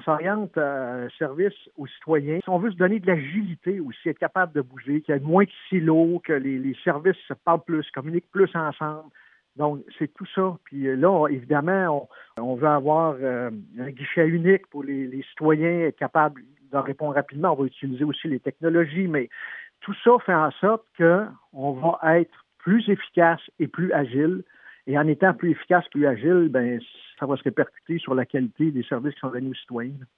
s'oriente service aux citoyens. Si on veut se donner de l'agilité aussi, être capable de bouger, qu'il y ait moins de silos, que les services se parlent plus, communiquent plus ensemble. Donc, c'est tout ça. Puis là, évidemment, on veut avoir un guichet unique pour les citoyens, être capable de répondre rapidement. On va utiliser aussi les technologies, mais tout ça fait en sorte qu'on va être plus efficace et plus agile. Et en étant plus efficace, plus agile, ben ça va se répercuter sur la qualité des services qui sont donnés aux citoyens.